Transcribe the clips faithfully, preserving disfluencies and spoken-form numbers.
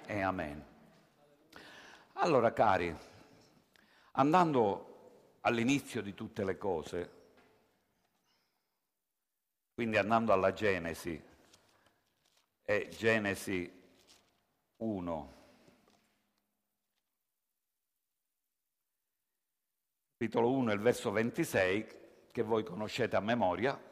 e amen. Allora, cari, andando all'inizio di tutte le cose, quindi andando alla Genesi, è Genesi uno, capitolo uno, il verso ventisei, che voi conoscete a memoria.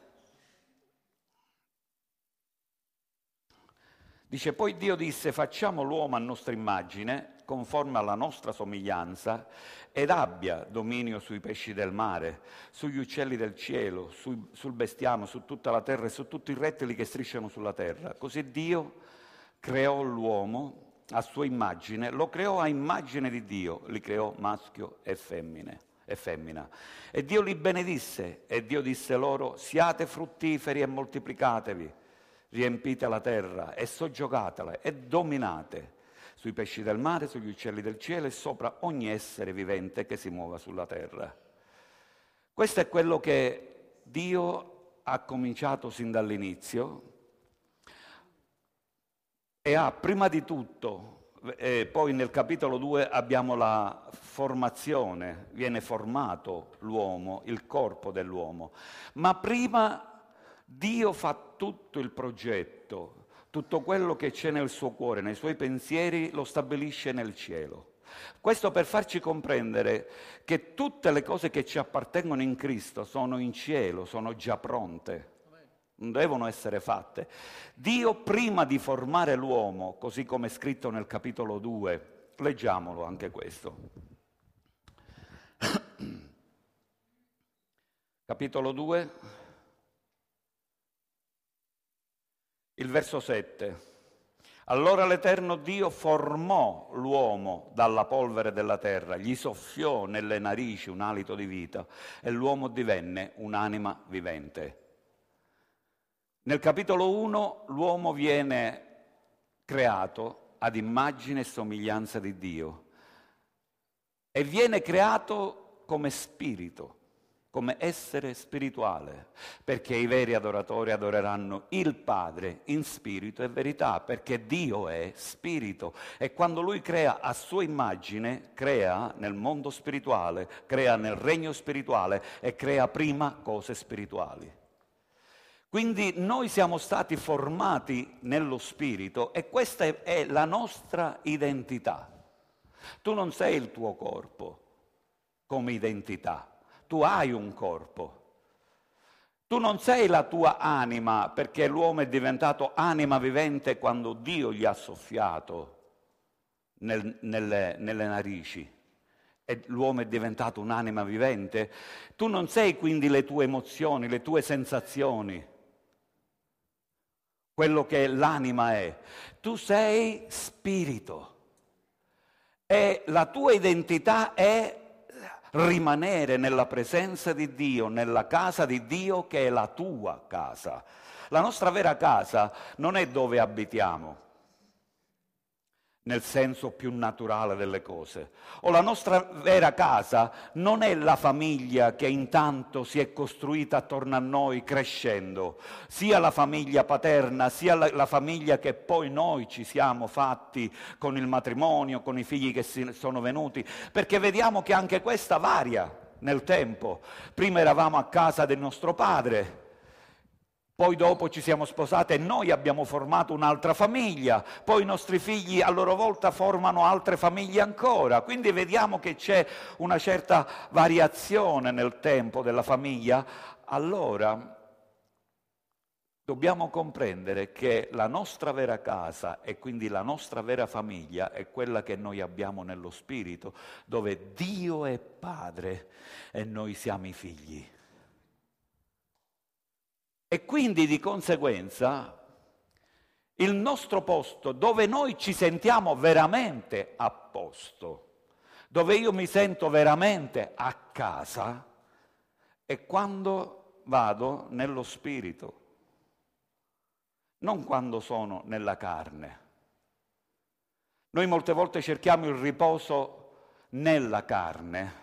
Dice, poi Dio disse, facciamo l'uomo a nostra immagine, conforme alla nostra somiglianza, ed abbia dominio sui pesci del mare, sugli uccelli del cielo, sul, sul bestiame, su tutta la terra e su tutti i rettili che strisciano sulla terra. Così Dio creò l'uomo a sua immagine, lo creò a immagine di Dio, li creò maschio e femmine. e femmina. E Dio li benedisse, e Dio disse loro, siate fruttiferi e moltiplicatevi, riempite la terra e soggiogatela e dominate sui pesci del mare, sugli uccelli del cielo e sopra ogni essere vivente che si muova sulla terra. Questo è quello che Dio ha cominciato sin dall'inizio e ha prima di tutto, e poi nel capitolo due abbiamo la formazione, viene formato l'uomo, il corpo dell'uomo, ma prima Dio fa tutto il progetto, tutto quello che c'è nel suo cuore, nei suoi pensieri, lo stabilisce nel cielo. Questo per farci comprendere che tutte le cose che ci appartengono in Cristo sono in cielo, sono già pronte, non devono essere fatte. Dio, prima di formare l'uomo, così come è scritto nel capitolo due, leggiamolo anche questo. Capitolo due. Il verso sette. Allora l'Eterno Dio formò l'uomo dalla polvere della terra, gli soffiò nelle narici un alito di vita e l'uomo divenne un'anima vivente. Nel capitolo uno l'uomo viene creato ad immagine e somiglianza di Dio e viene creato come spirito, come essere spirituale, perché i veri adoratori adoreranno il Padre in spirito e verità, perché Dio è spirito e quando Lui crea a sua immagine, crea nel mondo spirituale, crea nel regno spirituale e crea prima cose spirituali. Quindi noi siamo stati formati nello spirito e questa è, è la nostra identità. Tu non sei il tuo corpo come identità. Tu hai un corpo. Tu non sei la tua anima, perché l'uomo è diventato anima vivente quando Dio gli ha soffiato nel, nelle, nelle narici e l'uomo è diventato un'anima vivente. Tu non sei quindi le tue emozioni, le tue sensazioni, quello che l'anima è. Tu sei spirito e la tua identità è rimanere nella presenza di Dio, nella casa di Dio che è la tua casa. La nostra vera casa non è dove abitiamo, nel senso più naturale delle cose. O la nostra vera casa non è la famiglia che intanto si è costruita attorno a noi crescendo, sia la famiglia paterna, sia la, la famiglia che poi noi ci siamo fatti con il matrimonio, con i figli che si sono venuti, perché vediamo che anche questa varia nel tempo. Prima eravamo a casa del nostro padre, poi dopo ci siamo sposati e noi abbiamo formato un'altra famiglia, poi i nostri figli a loro volta formano altre famiglie ancora, quindi vediamo che c'è una certa variazione nel tempo della famiglia. Allora dobbiamo comprendere che la nostra vera casa e quindi la nostra vera famiglia è quella che noi abbiamo nello Spirito, dove Dio è Padre e noi siamo i figli. E quindi di conseguenza il nostro posto, dove noi ci sentiamo veramente a posto, dove io mi sento veramente a casa, è quando vado nello spirito, non quando sono nella carne. Noi molte volte cerchiamo il riposo nella carne.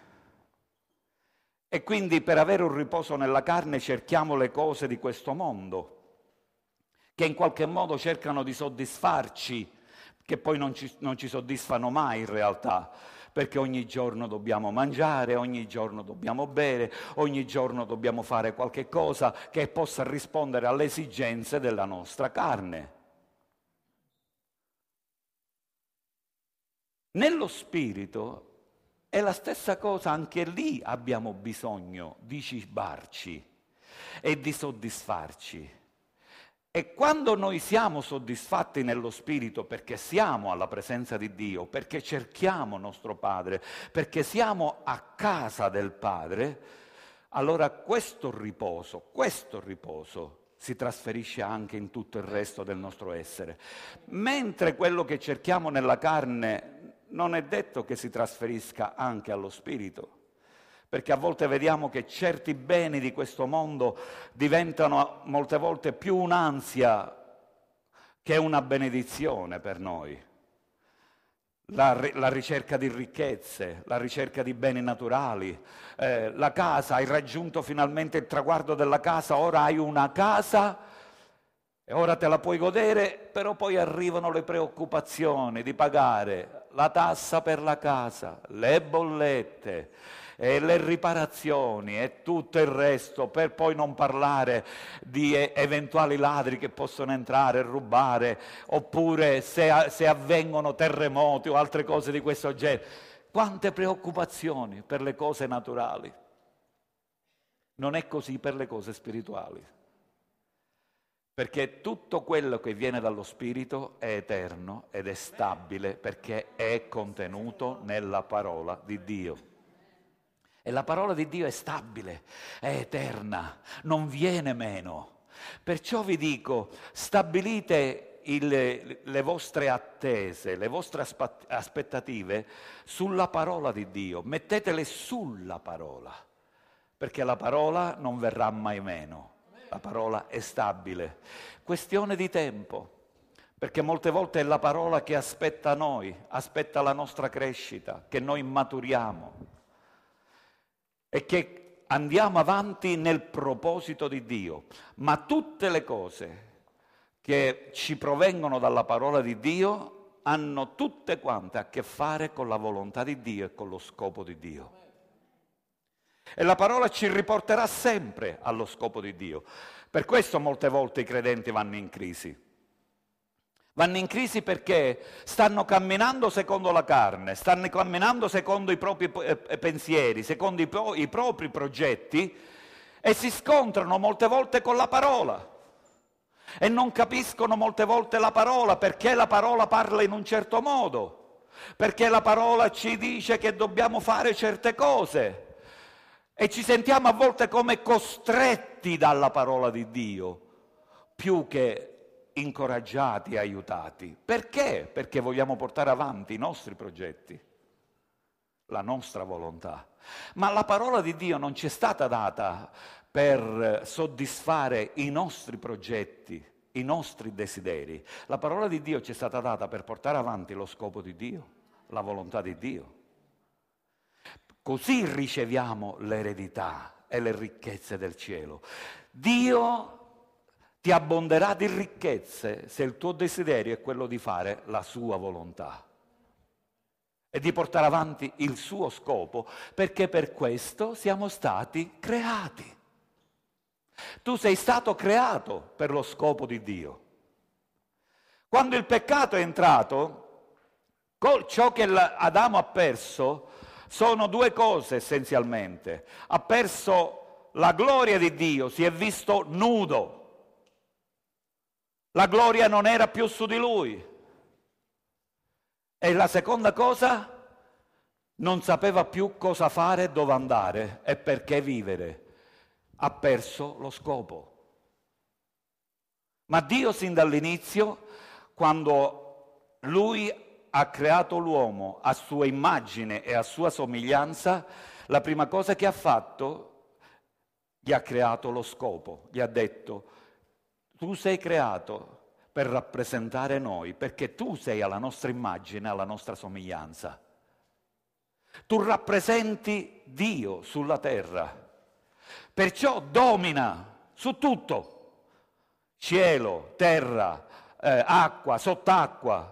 E quindi per avere un riposo nella carne cerchiamo le cose di questo mondo, che in qualche modo cercano di soddisfarci, che poi non ci, non ci soddisfano mai in realtà, perché ogni giorno dobbiamo mangiare, ogni giorno dobbiamo bere, ogni giorno dobbiamo fare qualche cosa che possa rispondere alle esigenze della nostra carne. Nello spirito è la stessa cosa, anche lì abbiamo bisogno di cibarci e di soddisfarci. E quando noi siamo soddisfatti nello Spirito perché siamo alla presenza di Dio, perché cerchiamo nostro Padre, perché siamo a casa del Padre, allora questo riposo, questo riposo si trasferisce anche in tutto il resto del nostro essere. Mentre quello che cerchiamo nella carne non è detto che si trasferisca anche allo Spirito. Perché a volte vediamo che certi beni di questo mondo diventano molte volte più un'ansia che una benedizione per noi. La, la ricerca di ricchezze, la ricerca di beni naturali, eh, la casa, hai raggiunto finalmente il traguardo della casa, ora hai una casa e ora te la puoi godere, però poi arrivano le preoccupazioni di pagare la tassa per la casa, le bollette, e le riparazioni e tutto il resto, per poi non parlare di eventuali ladri che possono entrare e rubare, oppure se, se avvengono terremoti o altre cose di questo genere. Quante preoccupazioni per le cose naturali. Non è così per le cose spirituali. Perché tutto quello che viene dallo Spirito è eterno ed è stabile, perché è contenuto nella parola di Dio. E la parola di Dio è stabile, è eterna, non viene meno. Perciò vi dico, stabilite il, le vostre attese, le vostre aspettative sulla parola di Dio, mettetele sulla parola, perché la parola non verrà mai meno, la parola è stabile. Questione di tempo, perché molte volte è la parola che aspetta noi, aspetta la nostra crescita, che noi maturiamo. E che andiamo avanti nel proposito di Dio, ma tutte le cose che ci provengono dalla parola di Dio hanno tutte quante a che fare con la volontà di Dio e con lo scopo di Dio. E la parola ci riporterà sempre allo scopo di Dio. Per questo molte volte i credenti vanno in crisi. Vanno in crisi perché stanno camminando secondo la carne, stanno camminando secondo i propri pensieri, secondo i, pro- i propri progetti e si scontrano molte volte con la parola e non capiscono molte volte la parola, perché la parola parla in un certo modo, perché la parola ci dice che dobbiamo fare certe cose e ci sentiamo a volte come costretti dalla parola di Dio più che incoraggiati e aiutati. Perché? Perché vogliamo portare avanti i nostri progetti, la nostra volontà. Ma la parola di Dio non ci è stata data per soddisfare i nostri progetti, i nostri desideri. La parola di Dio ci è stata data per portare avanti lo scopo di Dio, la volontà di Dio. Così riceviamo l'eredità e le ricchezze del cielo. Dio ti abbonderà di ricchezze se il tuo desiderio è quello di fare la sua volontà e di portare avanti il suo scopo, perché per questo siamo stati creati. Tu sei stato creato per lo scopo di Dio. Quando il peccato è entrato, ciò che Adamo ha perso sono due cose essenzialmente. Ha perso la gloria di Dio, si è visto nudo. La gloria non era più su di lui. E la seconda cosa, non sapeva più cosa fare, dove andare e perché vivere. Ha perso lo scopo. Ma Dio sin dall'inizio, quando Lui ha creato l'uomo a sua immagine e a sua somiglianza, la prima cosa che ha fatto, gli ha creato lo scopo. Gli ha detto: tu sei creato per rappresentare noi, perché tu sei alla nostra immagine, alla nostra somiglianza. Tu rappresenti Dio sulla terra, perciò domina su tutto, cielo, terra, eh, acqua, sott'acqua,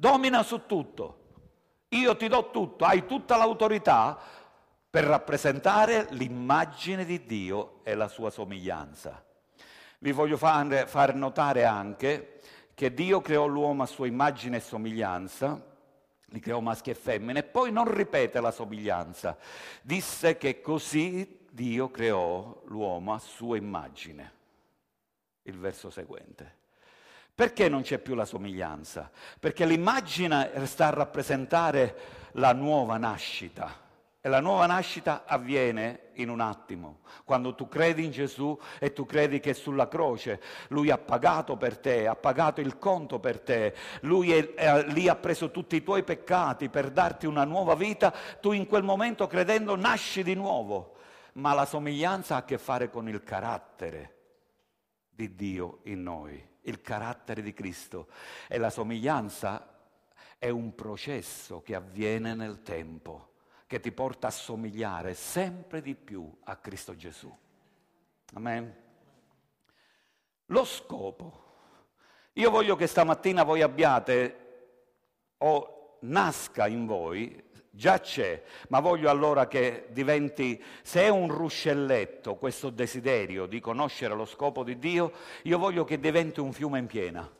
domina su tutto. Io ti do tutto, hai tutta l'autorità per rappresentare l'immagine di Dio e la sua somiglianza. Vi voglio fare, far notare anche che Dio creò l'uomo a sua immagine e somiglianza, li creò maschi e femmine, e poi non ripete la somiglianza. Disse che così Dio creò l'uomo a sua immagine. Il verso seguente. Perché non c'è più la somiglianza? Perché l'immagine sta a rappresentare la nuova nascita. E la nuova nascita avviene in un attimo, quando tu credi in Gesù e tu credi che sulla croce Lui ha pagato per te, ha pagato il conto per te, Lui è, è, lì ha preso tutti i tuoi peccati per darti una nuova vita, tu in quel momento credendo nasci di nuovo. Ma la somiglianza ha a che fare con il carattere di Dio in noi, il carattere di Cristo. E la somiglianza è un processo che avviene nel tempo, che ti porta a somigliare sempre di più a Cristo Gesù. Amen. Lo scopo. Io voglio che stamattina voi abbiate, o nasca in voi, già c'è, ma voglio allora che diventi, se è un ruscelletto questo desiderio di conoscere lo scopo di Dio, io voglio che diventi un fiume in piena,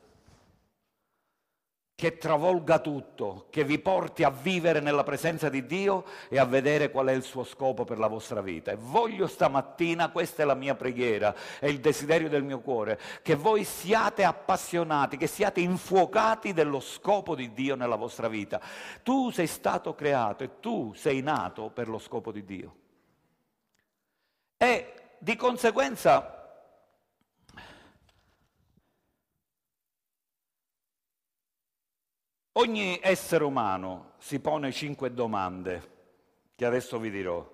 che travolga tutto, che vi porti a vivere nella presenza di Dio e a vedere qual è il suo scopo per la vostra vita. E voglio stamattina, questa è la mia preghiera, è il desiderio del mio cuore, che voi siate appassionati, che siate infuocati dello scopo di Dio nella vostra vita. Tu sei stato creato e tu sei nato per lo scopo di Dio. E di conseguenza ogni essere umano si pone cinque domande, che adesso vi dirò.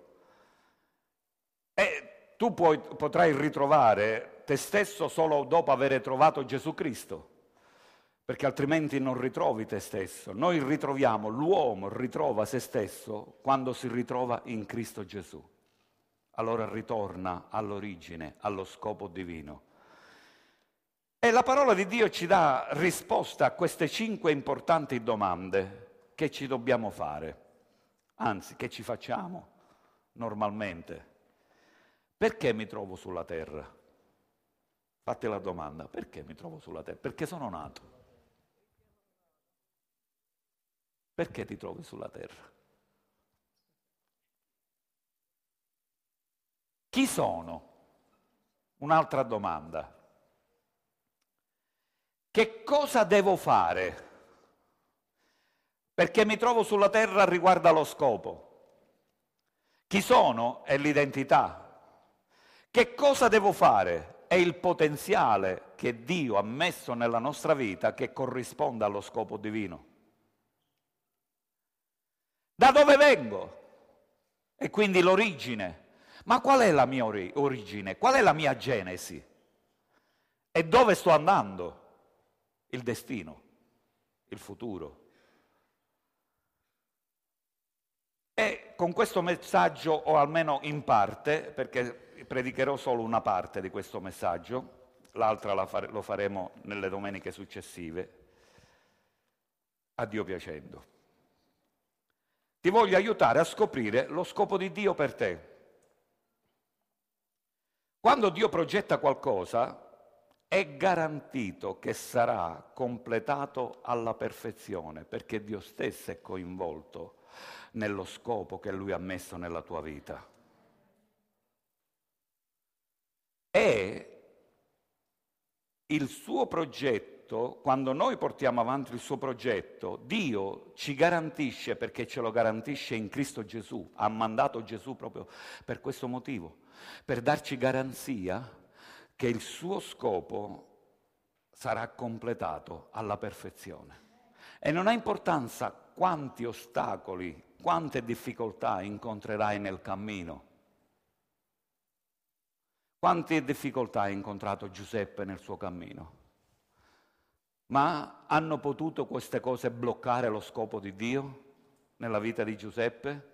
E tu puoi, potrai ritrovare te stesso solo dopo aver trovato Gesù Cristo, perché altrimenti non ritrovi te stesso. Noi ritroviamo, l'uomo ritrova se stesso quando si ritrova in Cristo Gesù. Allora ritorna all'origine, allo scopo divino. E la parola di Dio ci dà risposta a queste cinque importanti domande che ci dobbiamo fare, anzi, che ci facciamo normalmente. Perché mi trovo sulla terra? Fate la domanda, perché mi trovo sulla terra? Perché sono nato. Perché ti trovi sulla terra? Chi sono? Un'altra domanda. Che cosa devo fare? Perché mi trovo sulla terra riguarda lo scopo. Chi sono è l'identità. Che cosa devo fare? È il potenziale che Dio ha messo nella nostra vita che corrisponde allo scopo divino. Da dove vengo? E quindi l'origine. Ma qual è la mia ori- origine? Qual è la mia genesi? E dove sto andando? Il destino, il futuro. E con questo messaggio, o almeno in parte, perché predicherò solo una parte di questo messaggio, l'altra la fare, lo faremo nelle domeniche successive, a Dio piacendo. Ti voglio aiutare a scoprire lo scopo di Dio per te. Quando Dio progetta qualcosa, è garantito che sarà completato alla perfezione, perché Dio stesso è coinvolto nello scopo che Lui ha messo nella tua vita. E il suo progetto, quando noi portiamo avanti il suo progetto, Dio ci garantisce, perché ce lo garantisce in Cristo Gesù, ha mandato Gesù proprio per questo motivo, per darci garanzia che il suo scopo sarà completato alla perfezione. E non ha importanza quanti ostacoli, quante difficoltà incontrerai nel cammino. Quante difficoltà ha incontrato Giuseppe nel suo cammino? Ma hanno potuto queste cose bloccare lo scopo di Dio nella vita di Giuseppe?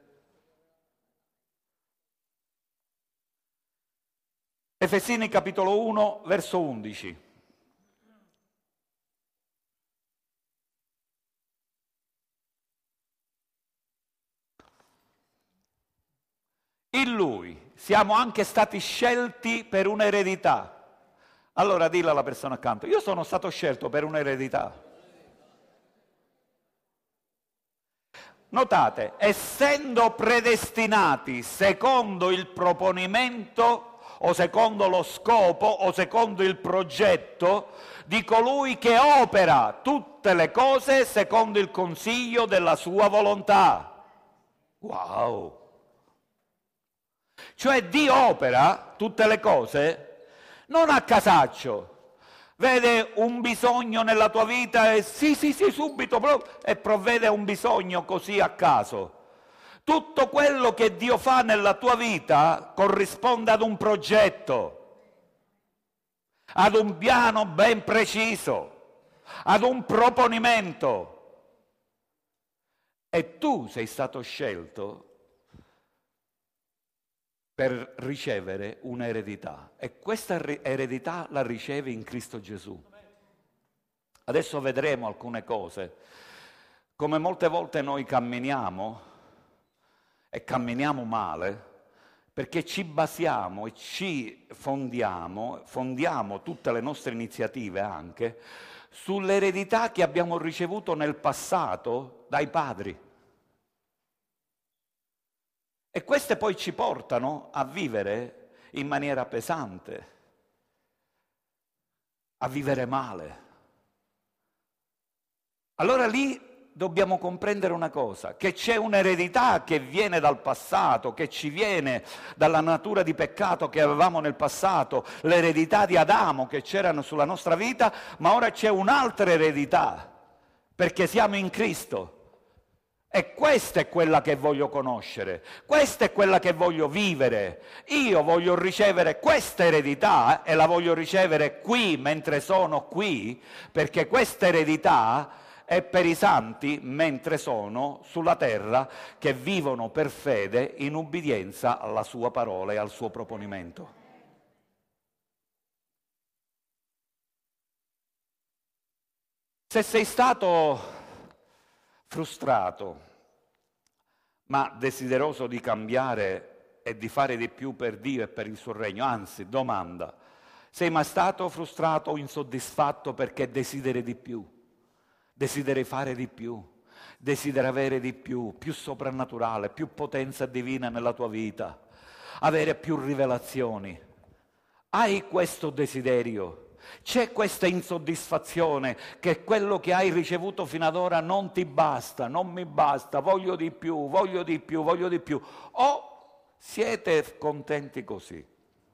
Efesini capitolo uno, verso undici. in Lui siamo anche stati scelti per un'eredità. Allora dillo alla persona accanto, io sono stato scelto per un'eredità. Notate, essendo predestinati secondo il proponimento o secondo lo scopo o secondo il progetto di colui che opera tutte le cose secondo il consiglio della sua volontà. Wow! Cioè Dio opera tutte le cose non a casaccio. Vede un bisogno nella tua vita e sì, sì, sì, subito, e provvede a un bisogno così a caso. Tutto quello che Dio fa nella tua vita corrisponde ad un progetto, ad un piano ben preciso, ad un proponimento. E tu sei stato scelto per ricevere un'eredità, e questa eredità la ricevi in Cristo Gesù. Adesso vedremo alcune cose. Come molte volte noi camminiamo, e camminiamo male, perché ci basiamo e ci fondiamo, fondiamo tutte le nostre iniziative anche, sull'eredità che abbiamo ricevuto nel passato dai padri. E queste poi ci portano a vivere in maniera pesante, a vivere male. Allora lì dobbiamo comprendere una cosa, che c'è un'eredità che viene dal passato, che ci viene dalla natura di peccato che avevamo nel passato, l'eredità di Adamo che c'erano sulla nostra vita, ma ora c'è un'altra eredità, perché siamo in Cristo. E questa è quella che voglio conoscere, questa è quella che voglio vivere. Io voglio ricevere questa eredità e la voglio ricevere qui, mentre sono qui, perché questa eredità è per i santi mentre sono sulla terra, che vivono per fede in ubbidienza alla sua parola e al suo proponimento. Se sei stato frustrato, ma desideroso di cambiare e di fare di più per Dio e per il suo regno, anzi, domanda, sei mai stato frustrato o insoddisfatto perché desideri di più, desideri fare di più, desideri avere di più, più soprannaturale, più potenza divina nella tua vita, avere più rivelazioni? Hai questo desiderio? C'è questa insoddisfazione che quello che hai ricevuto fino ad ora non ti basta, non mi basta, voglio di più, voglio di più, voglio di più. O siete contenti così?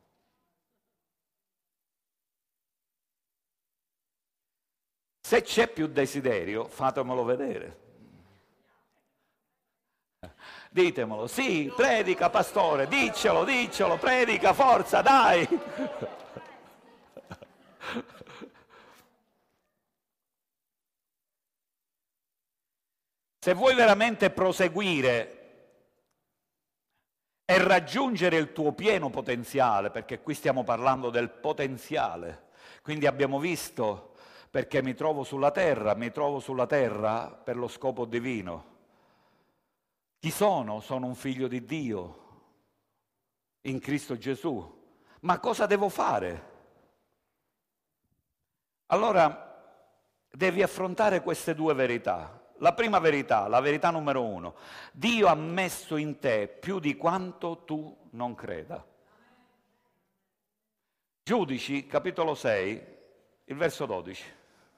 Se c'è più desiderio, fatemelo vedere. Ditemelo, sì, predica pastore, diccelo, diccelo, predica, forza, dai! Se vuoi veramente proseguire e raggiungere il tuo pieno potenziale, perché qui stiamo parlando del potenziale, quindi abbiamo visto perché mi trovo sulla terra, mi trovo sulla terra per lo scopo divino. Chi sono? Sono un figlio di Dio in Cristo Gesù. Ma cosa devo fare? Allora devi affrontare queste due verità. La prima verità, la verità numero uno, Dio ha messo in te più di quanto tu non creda. Giudici, capitolo sei, il verso dodici.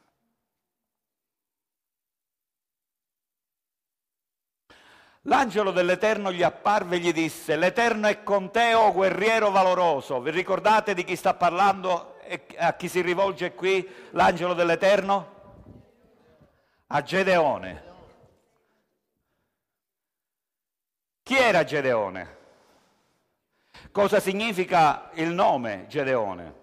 L'angelo dell'Eterno gli apparve e gli disse: l'Eterno è con te, o guerriero valoroso. Vi ricordate di chi sta parlando e a chi si rivolge qui l'angelo dell'Eterno? A Gedeone. Chi era Gedeone? Cosa significa il nome Gedeone?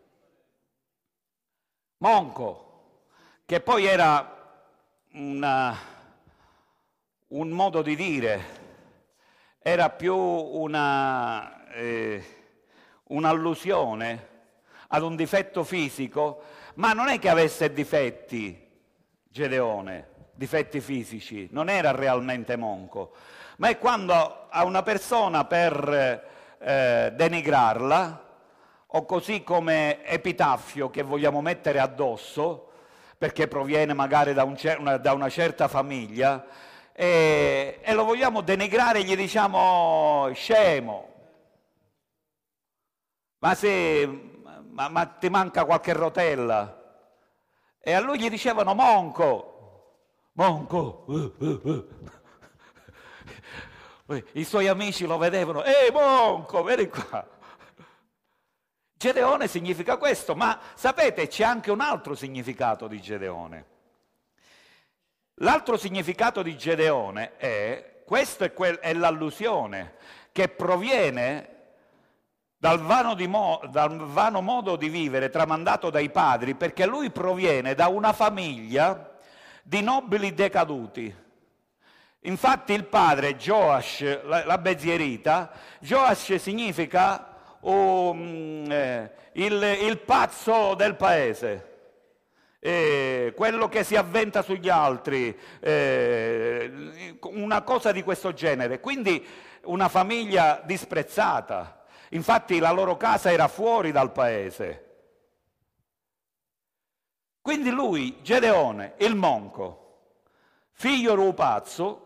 Monco, che poi era una, un modo di dire, era più una, eh, un'allusione ad un difetto fisico, ma non è che avesse difetti Gedeone, difetti fisici, non era realmente monco, ma è quando a una persona per eh, denigrarla, o così come epitaffio che vogliamo mettere addosso, perché proviene magari da, un cer- una, da una certa famiglia, e, e lo vogliamo denigrare, gli diciamo scemo, ma, se, ma, ma ti manca qualche rotella. E a lui gli dicevano monco, monco. I suoi amici lo vedevano, ehi monco, vieni qua. Gedeone significa questo, ma sapete c'è anche un altro significato di Gedeone. L'altro significato di Gedeone è, questo è, quel, è l'allusione che proviene dal vano, di mo, dal vano modo di vivere tramandato dai padri, perché lui proviene da una famiglia di nobili decaduti. Infatti il padre, Joash, la, la Bezierita, Joash significa um, eh, il, il pazzo del paese. Eh, quello che si avventa sugli altri, eh, una cosa di questo genere. Quindi una famiglia disprezzata. Infatti la loro casa era fuori dal paese. Quindi lui, Gedeone, il monco, figlio rupazzo,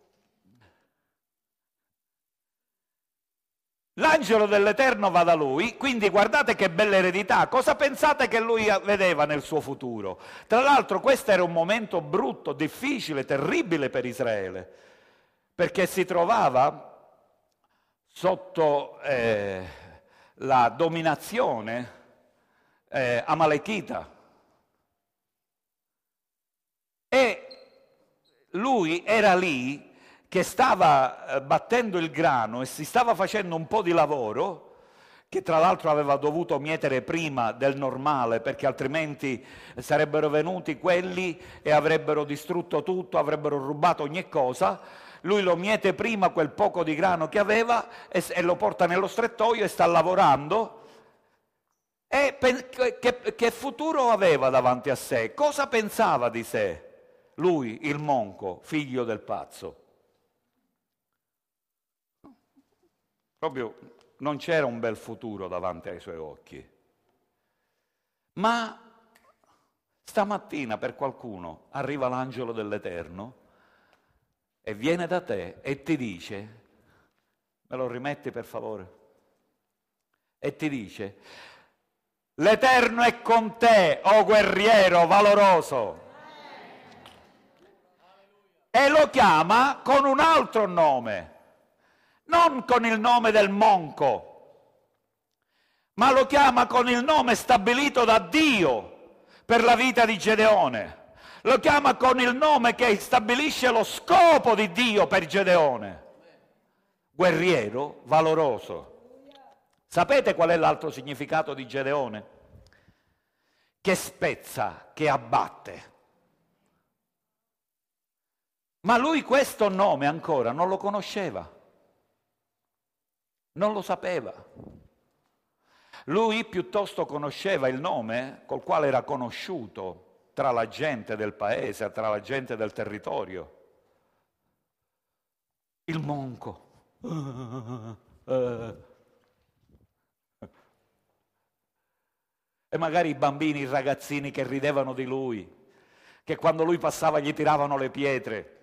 l'angelo dell'Eterno va da lui, quindi guardate che bella eredità. Cosa pensate che lui vedeva nel suo futuro? Tra l'altro questo era un momento brutto, difficile, terribile per Israele, perché si trovava sotto eh, la dominazione eh, amalechita. E lui era lì che stava eh, battendo il grano e si stava facendo un po' di lavoro, che tra l'altro aveva dovuto mietere prima del normale, perché altrimenti sarebbero venuti quelli e avrebbero distrutto tutto, avrebbero rubato ogni cosa. Lui lo miete prima quel poco di grano che aveva e, e lo porta nello strettoio e sta lavorando. E che, che futuro aveva davanti a sé? Cosa pensava di sé? Lui, il monco, figlio del pazzo. Proprio non c'era un bel futuro davanti ai suoi occhi. Ma stamattina per qualcuno arriva l'angelo dell'Eterno e viene da te e ti dice, me lo rimetti per favore? E ti dice, l'Eterno è con te, o guerriero valoroso. E lo chiama con un altro nome, non con il nome del monco, ma lo chiama con il nome stabilito da Dio per la vita di Gedeone. Lo chiama con il nome che stabilisce lo scopo di Dio per Gedeone. Guerriero valoroso. Sapete qual è l'altro significato di Gedeone? Che spezza, che abbatte. Ma lui questo nome ancora non lo conosceva. Non lo sapeva. Lui piuttosto conosceva il nome col quale era conosciuto tra la gente del paese, tra la gente del territorio. Il monco. E magari i bambini, i ragazzini che ridevano di lui, che quando lui passava gli tiravano le pietre.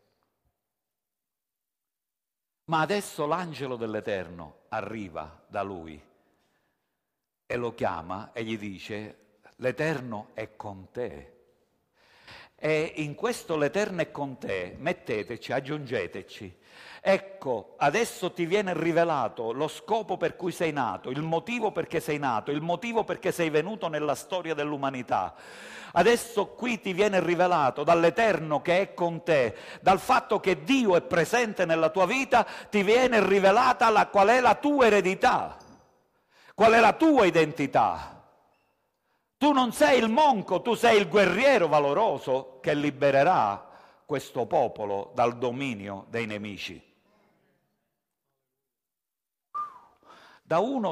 Ma adesso l'angelo dell'Eterno arriva da lui e lo chiama e gli dice, l'Eterno è con te. E in questo l'Eterno è con te, metteteci, aggiungeteci. Ecco, adesso ti viene rivelato lo scopo per cui sei nato, il motivo perché sei nato, il motivo perché sei venuto nella storia dell'umanità. Adesso qui ti viene rivelato dall'Eterno che è con te, dal fatto che Dio è presente nella tua vita, ti viene rivelata la, qual è la tua eredità, qual è la tua identità. Tu non sei il monco, tu sei il guerriero valoroso che libererà questo popolo dal dominio dei nemici. Da uno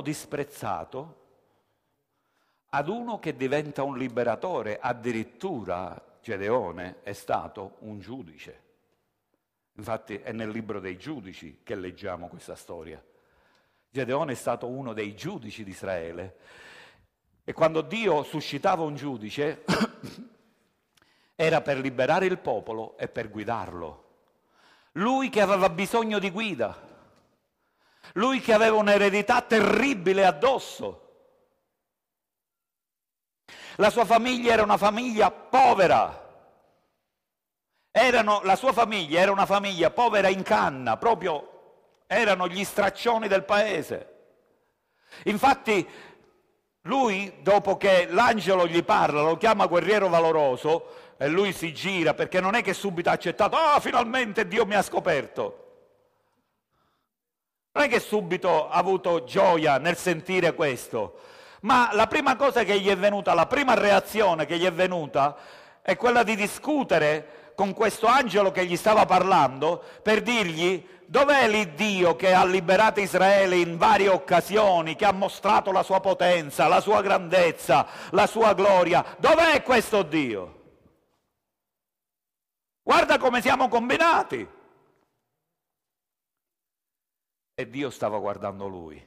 disprezzato ad uno che diventa un liberatore, addirittura Gedeone è stato un giudice. Infatti è nel libro dei giudici che leggiamo questa storia. Gedeone è stato uno dei giudici di Israele. E quando Dio suscitava un giudice era per liberare il popolo e per guidarlo. Lui che aveva bisogno di guida, lui che aveva un'eredità terribile addosso. La sua famiglia era una famiglia povera. Erano, la sua famiglia era una famiglia povera in canna, proprio erano gli straccioni del paese. Infatti lui, dopo che l'angelo gli parla, lo chiama guerriero valoroso, e lui si gira, perché non è che subito ha accettato, ah, finalmente Dio mi ha scoperto. Non è che subito ha avuto gioia nel sentire questo, ma la prima cosa che gli è venuta, la prima reazione che gli è venuta, è quella di discutere con questo angelo che gli stava parlando, per dirgli: dov'è l'Iddio che ha liberato Israele in varie occasioni, che ha mostrato la sua potenza, la sua grandezza, la sua gloria? Dov'è questo Dio? Guarda come siamo combinati! E Dio stava guardando lui.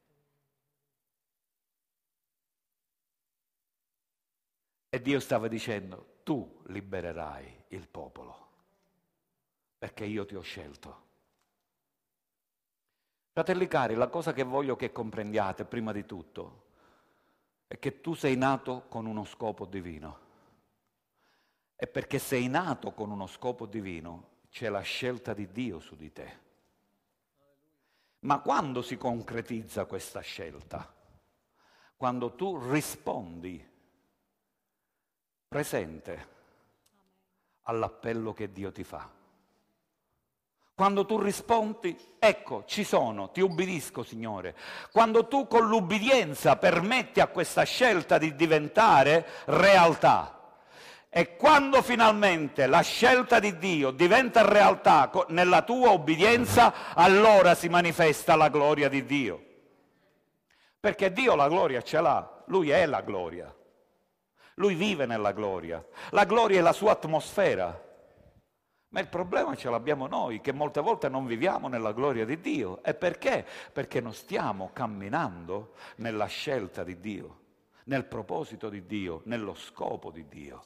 E Dio stava dicendo: tu libererai il popolo, perché io ti ho scelto. Fratelli cari, la cosa che voglio che comprendiate prima di tutto è che tu sei nato con uno scopo divino. E perché sei nato con uno scopo divino, c'è la scelta di Dio su di te. Ma quando si concretizza questa scelta? Quando tu rispondi presente all'appello che Dio ti fa. Quando tu rispondi, ecco, ci sono, ti ubbidisco, Signore. Quando tu con l'ubbidienza permetti a questa scelta di diventare realtà. E quando finalmente la scelta di Dio diventa realtà nella tua obbedienza, allora si manifesta la gloria di Dio. Perché Dio la gloria ce l'ha, Lui è la gloria. Lui vive nella gloria. La gloria è la sua atmosfera. Ma il problema ce l'abbiamo noi, che molte volte non viviamo nella gloria di Dio. E perché? Perché non stiamo camminando nella scelta di Dio, nel proposito di Dio, nello scopo di Dio.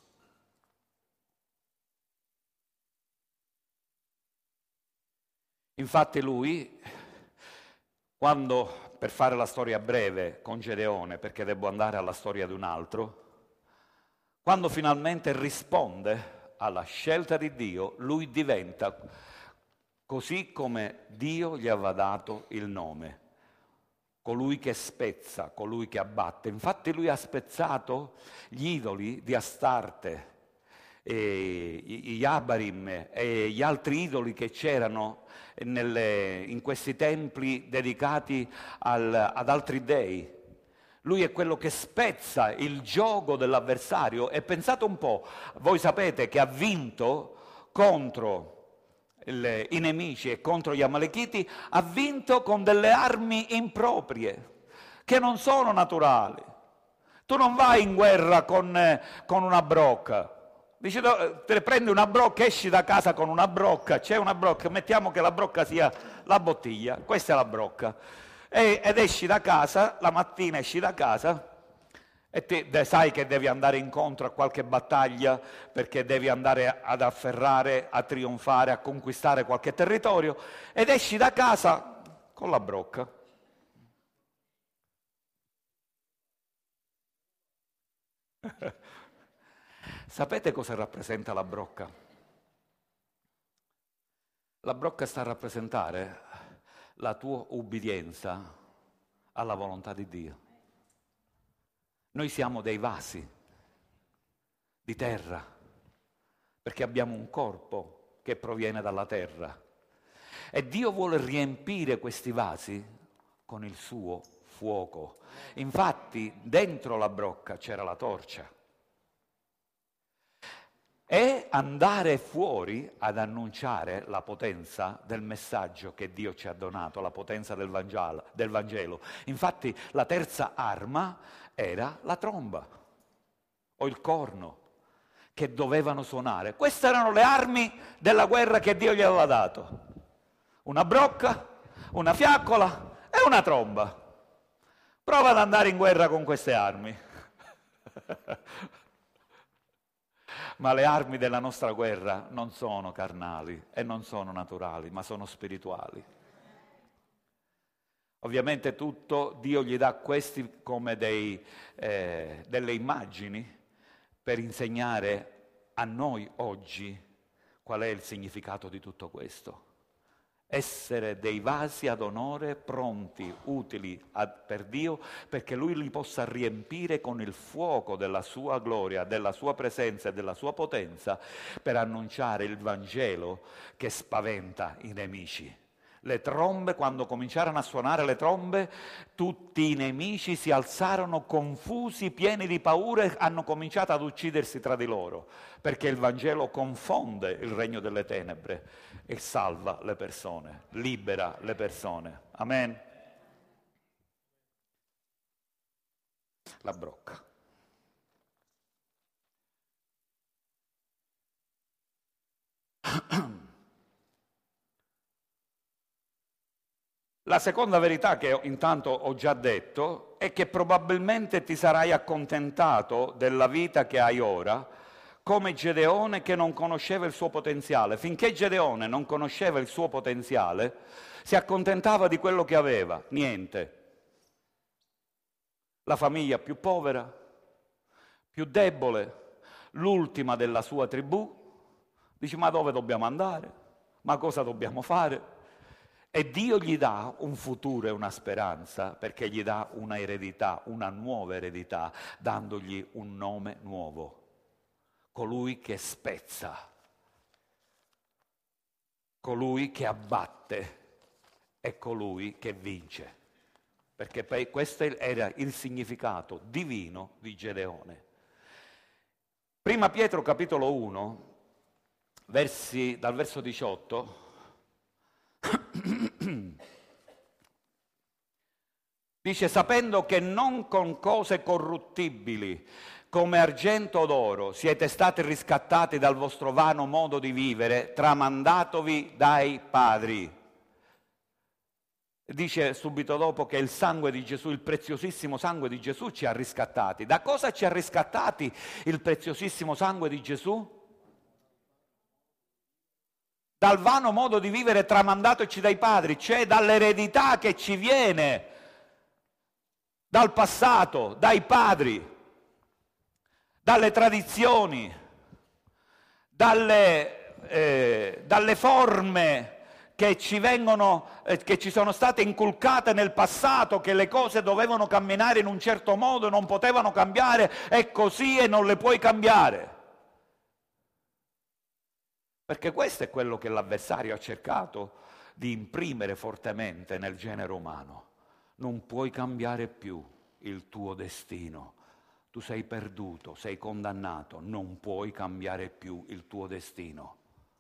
Infatti lui, quando, per fare la storia breve con Gedeone, perché devo andare alla storia di un altro, quando finalmente risponde alla scelta di Dio, lui diventa così come Dio gli aveva dato il nome, colui che spezza, colui che abbatte. Infatti lui ha spezzato gli idoli di Astarte, e gli Abarim e gli altri idoli che c'erano nelle, in questi templi dedicati al, ad altri dei. Lui è quello che spezza il giogo dell'avversario, e pensate un po', voi sapete che ha vinto contro il, i nemici e contro gli Amalechiti, ha vinto con delle armi improprie, che non sono naturali. Tu non vai in guerra con, con una brocca. Dici, te prendi una brocca, esci da casa con una brocca, c'è una brocca, mettiamo che la brocca sia la bottiglia, questa è la brocca, e, ed esci da casa, la mattina esci da casa e te, sai che devi andare incontro a qualche battaglia, perché devi andare ad afferrare, a trionfare, a conquistare qualche territorio, ed esci da casa con la brocca. Sapete cosa rappresenta la brocca? La brocca sta a rappresentare la tua ubbidienza alla volontà di Dio. Noi siamo dei vasi di terra, perché abbiamo un corpo che proviene dalla terra. E Dio vuole riempire questi vasi con il suo fuoco. Infatti, dentro la brocca c'era la torcia. E andare fuori ad annunciare la potenza del messaggio che Dio ci ha donato, la potenza del Vangelo. Del Vangelo. Infatti la terza arma era la tromba o il corno, che dovevano suonare. Queste erano le armi della guerra che Dio gli aveva dato. Una brocca, una fiaccola e una tromba. Prova ad andare in guerra con queste armi. Ma le armi della nostra guerra non sono carnali e non sono naturali, ma sono spirituali. Ovviamente tutto, Dio gli dà questi come dei, eh, delle immagini per insegnare a noi oggi qual è il significato di tutto questo. Essere dei vasi ad onore, pronti, utili a, per Dio, perché Lui li possa riempire con il fuoco della sua gloria, della sua presenza e della sua potenza, per annunciare il Vangelo che spaventa i nemici. Le trombe, quando cominciarono a suonare le trombe, tutti i nemici si alzarono confusi, pieni di paura, e hanno cominciato ad uccidersi tra di loro, perché il Vangelo confonde il regno delle tenebre e salva le persone, libera le persone. Amen. La brocca. La seconda verità che intanto ho già detto è che probabilmente ti sarai accontentato della vita che hai ora come Gedeone che non conosceva il suo potenziale. Finché Gedeone non conosceva il suo potenziale, si accontentava di quello che aveva, niente. La famiglia più povera, più debole, l'ultima della sua tribù. Dice, ma dove dobbiamo andare? Ma cosa dobbiamo fare? E Dio gli dà un futuro e una speranza, perché gli dà una eredità, una nuova eredità, dandogli un nome nuovo. Colui che spezza, colui che abbatte e colui che vince. Perché poi questo era il significato divino di Gedeone. Prima Pietro capitolo uno, versi, dal verso diciotto, dice, sapendo che non con cose corruttibili come argento o d'oro siete stati riscattati dal vostro vano modo di vivere, tramandatovi dai padri. Dice subito dopo che il sangue di Gesù, il preziosissimo sangue di Gesù ci ha riscattati. Da cosa ci ha riscattati il preziosissimo sangue di Gesù? Dal vano modo di vivere tramandatoci dai padri, cioè dall'eredità che ci viene dal passato, dai padri, dalle tradizioni, dalle, eh, dalle forme che ci vengono, eh, che ci sono state inculcate nel passato, che le cose dovevano camminare in un certo modo, non potevano cambiare, è così e non le puoi cambiare. Perché questo è quello che l'avversario ha cercato di imprimere fortemente nel genere umano. Non puoi cambiare più il tuo destino. Tu sei perduto, sei condannato, non puoi cambiare più il tuo destino.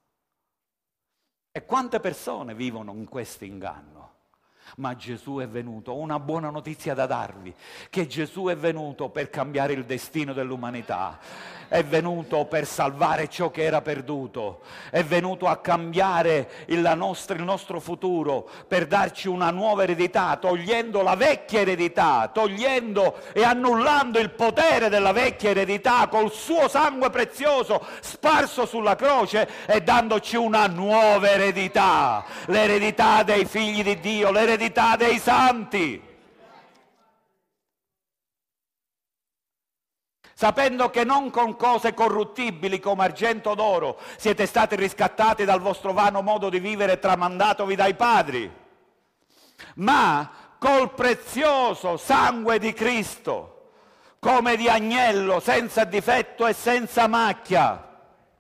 E quante persone vivono in questo inganno? Ma Gesù è venuto, ho una buona notizia da darvi, che Gesù è venuto per cambiare il destino dell'umanità, è venuto per salvare ciò che era perduto, è venuto a cambiare il nostro, il nostro futuro, per darci una nuova eredità, togliendo la vecchia eredità, togliendo e annullando il potere della vecchia eredità col suo sangue prezioso sparso sulla croce e dandoci una nuova eredità, l'eredità dei figli di Dio, l'eredità dei santi. Sapendo che non con cose corruttibili come argento o d'oro siete stati riscattati dal vostro vano modo di vivere tramandatovi dai padri, ma col prezioso sangue di Cristo, come di agnello, senza difetto e senza macchia,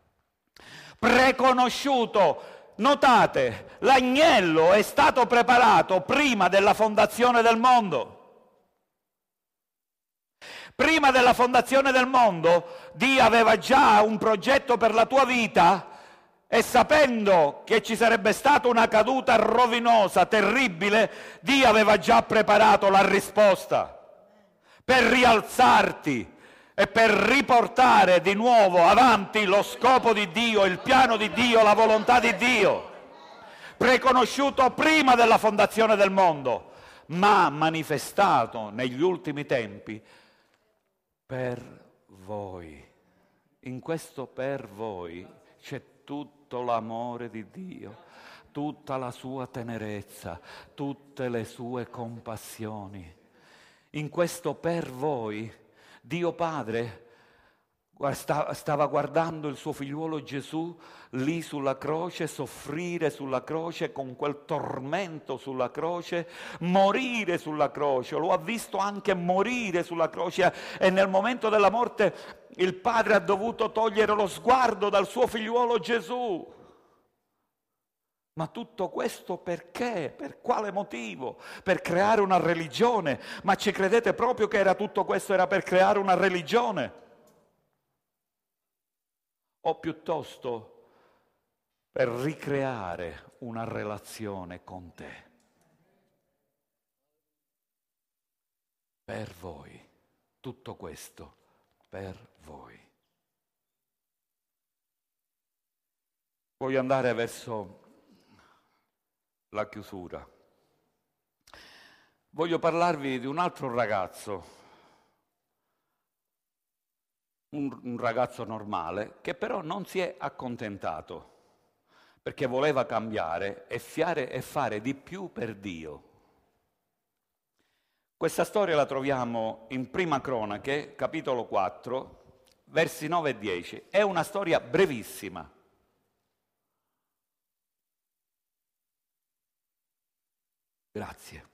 preconosciuto. Notate, l'agnello è stato preparato prima della fondazione del mondo. Prima della fondazione del mondo, Dio aveva già un progetto per la tua vita e sapendo che ci sarebbe stata una caduta rovinosa, terribile, Dio aveva già preparato la risposta per rialzarti e per riportare di nuovo avanti lo scopo di Dio, il piano di Dio, la volontà di Dio, preconosciuto prima della fondazione del mondo, ma manifestato negli ultimi tempi per voi. In questo per voi c'è tutto l'amore di Dio, tutta la sua tenerezza, tutte le sue compassioni. In questo per voi Dio Padre stava guardando il suo figliuolo Gesù lì sulla croce, soffrire sulla croce, con quel tormento sulla croce, morire sulla croce. Lo ha visto anche morire sulla croce e nel momento della morte il Padre ha dovuto togliere lo sguardo dal suo figliuolo Gesù. Ma tutto questo perché? Per quale motivo? Per creare una religione? Ma ci credete proprio che era tutto questo era per creare una religione? O piuttosto per ricreare una relazione con te? Per voi, tutto questo per voi. Voglio andare verso la chiusura. Voglio parlarvi di un altro ragazzo, un, un ragazzo normale, che però non si è accontentato, perché voleva cambiare e, fiare, e fare di più per Dio. Questa storia la troviamo in Prima Cronache, capitolo quattro, versi nove e dieci. È una storia brevissima. Grazie.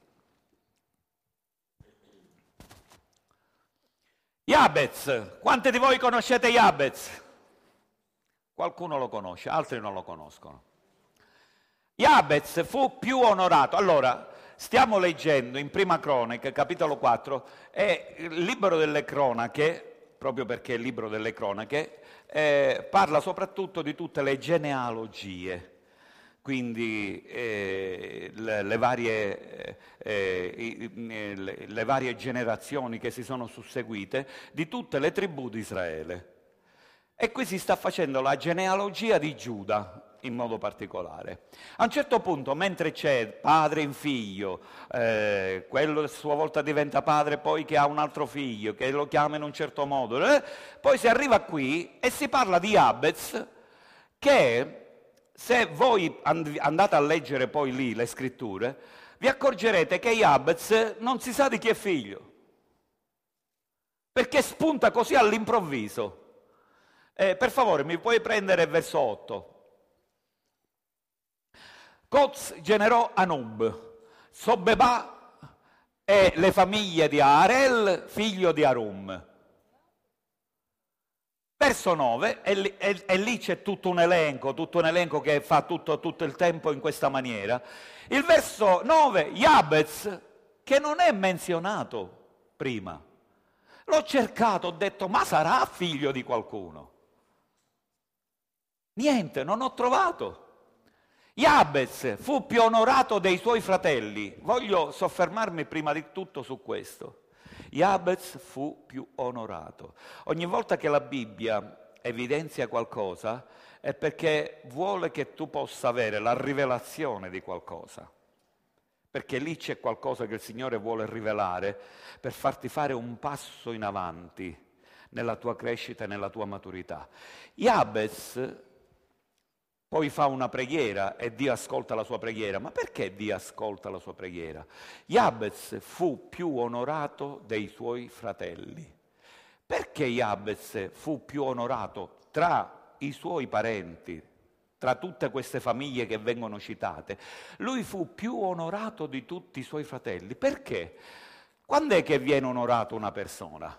Jabez, quanti di voi conoscete Jabez? Qualcuno lo conosce, altri non lo conoscono. Jabez fu più onorato. Allora, stiamo leggendo in Prima Cronache, capitolo quattro, e il libro delle cronache, proprio perché è il libro delle cronache, eh, parla soprattutto di tutte le genealogie. Quindi eh, le, le, varie, eh, le, le varie generazioni che si sono susseguite di tutte le tribù di Israele. E qui si sta facendo la genealogia di Giuda in modo particolare. A un certo punto, mentre c'è padre in figlio, eh, quello a sua volta diventa padre poi che ha un altro figlio, che lo chiama in un certo modo, eh, poi si arriva qui e si parla di Jabez che... Se voi andate a leggere poi lì le scritture, vi accorgerete che Jabez non si sa di chi è figlio, perché spunta così all'improvviso. Eh, per favore, mi puoi prendere il verso otto? Coz generò Anub, Sobebà e le famiglie di Arel, figlio di Arum. Verso nove, e lì, e, e lì c'è tutto un elenco, tutto un elenco che fa tutto, tutto il tempo in questa maniera. Il verso nove, Jabez, che non è menzionato prima. L'ho cercato, ho detto, ma sarà figlio di qualcuno? Niente, non ho trovato. Jabez fu più onorato dei suoi fratelli. Voglio soffermarmi prima di tutto su questo. Jabez fu più onorato. Ogni volta che la Bibbia evidenzia qualcosa è perché vuole che tu possa avere la rivelazione di qualcosa, perché lì c'è qualcosa che il Signore vuole rivelare per farti fare un passo in avanti nella tua crescita e nella tua maturità. Jabez poi fa una preghiera e Dio ascolta la sua preghiera. Ma perché Dio ascolta la sua preghiera? Jabez fu più onorato dei suoi fratelli. Perché Jabez fu più onorato tra i suoi parenti, tra tutte queste famiglie che vengono citate? Lui fu più onorato di tutti i suoi fratelli. Perché? Quando è che viene onorato una persona?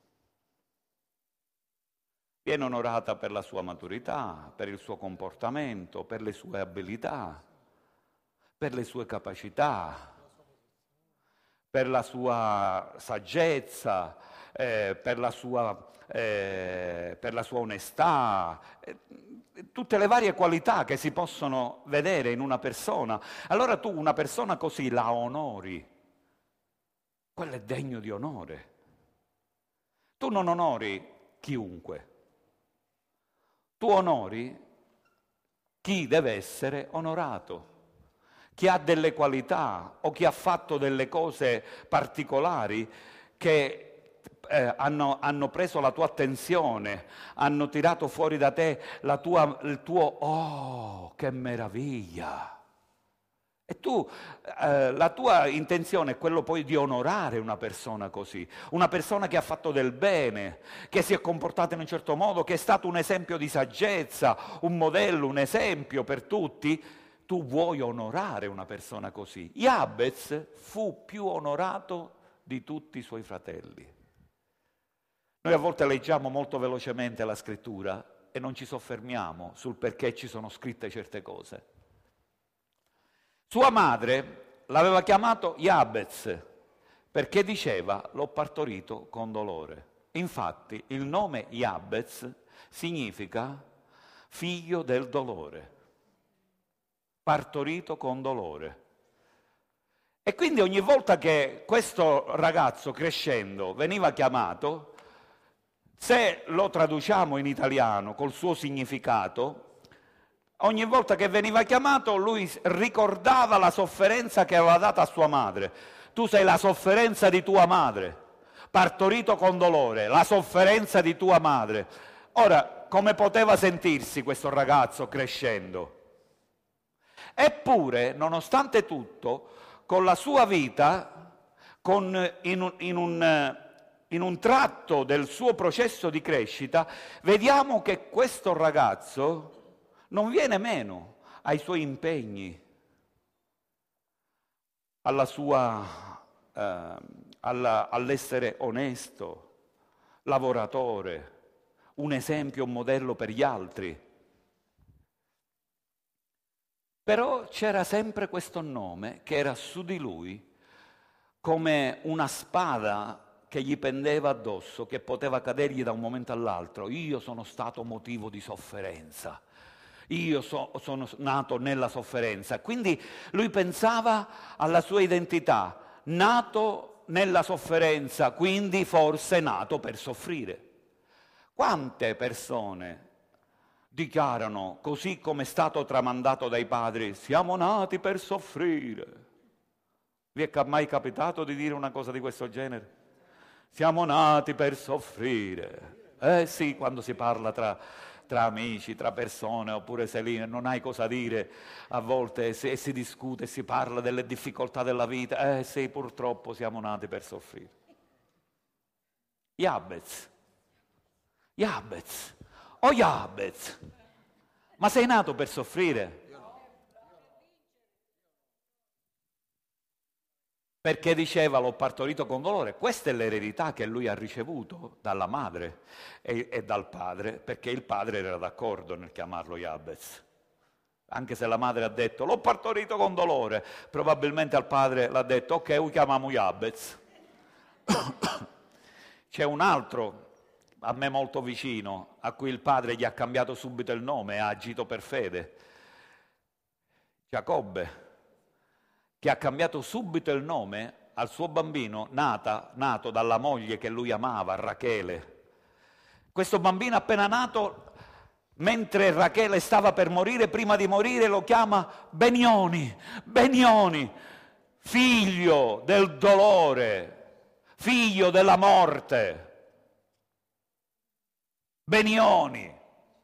Viene onorata per la sua maturità, per il suo comportamento, per le sue abilità, per le sue capacità, per la sua saggezza, eh, per, la sua, eh, per la sua onestà, eh, tutte le varie qualità che si possono vedere in una persona. Allora tu una persona così la onori, quello è degno di onore. Tu non onori chiunque, tu onori chi deve essere onorato, chi ha delle qualità o chi ha fatto delle cose particolari che eh, hanno, hanno preso la tua attenzione, hanno tirato fuori da te la tua, il tuo «oh, che meraviglia!». E tu, eh, la tua intenzione è quello poi di onorare una persona così, una persona che ha fatto del bene, che si è comportata in un certo modo, che è stato un esempio di saggezza, un modello, un esempio per tutti. Tu vuoi onorare una persona così. Jabez fu più onorato di tutti i suoi fratelli. Noi a volte leggiamo molto velocemente la scrittura e non ci soffermiamo sul perché ci sono scritte certe cose. Sua madre l'aveva chiamato Jabez perché diceva l'ho partorito con dolore. Infatti il nome Jabez significa figlio del dolore, partorito con dolore. E quindi ogni volta che questo ragazzo crescendo veniva chiamato, se lo traduciamo in italiano col suo significato, ogni volta che veniva chiamato lui ricordava la sofferenza che aveva data a sua madre. Tu sei la sofferenza di tua madre, partorito con dolore, la sofferenza di tua madre. Ora, come poteva sentirsi questo ragazzo crescendo? Eppure, nonostante tutto, con la sua vita, con, in, un, in, un, in un tratto del suo processo di crescita, vediamo che questo ragazzo non viene meno ai suoi impegni, alla sua, eh, alla, all'essere onesto, lavoratore, un esempio, un modello per gli altri. Però c'era sempre questo nome che era su di lui come una spada che gli pendeva addosso, che poteva cadergli da un momento all'altro. Io sono stato motivo di sofferenza. Io so, sono nato nella sofferenza. Quindi lui pensava alla sua identità, nato nella sofferenza, quindi forse nato per soffrire. Quante persone dichiarano, così come è stato tramandato dai padri, siamo nati per soffrire? Vi è mai capitato di dire una cosa di questo genere? Siamo nati per soffrire. Eh sì, quando si parla tra... tra amici, tra persone, oppure se lì non hai cosa dire, a volte si, si discute, si parla delle difficoltà della vita, eh sì, purtroppo siamo nati per soffrire. Jabez, Jabez, oh Jabez, ma sei nato per soffrire? Perché diceva l'ho partorito con dolore. Questa è l'eredità che lui ha ricevuto dalla madre e, e dal padre, perché il padre era d'accordo nel chiamarlo Jabez. Anche se la madre ha detto l'ho partorito con dolore, probabilmente al padre l'ha detto ok, lo chiamiamo Jabez. C'è un altro a me molto vicino, a cui il padre gli ha cambiato subito il nome e ha agito per fede. Giacobbe, che ha cambiato subito il nome al suo bambino nata, nato dalla moglie che lui amava, Rachele. Questo bambino appena nato, mentre Rachele stava per morire, prima di morire lo chiama Benioni, Benioni, figlio del dolore, figlio della morte. Benioni,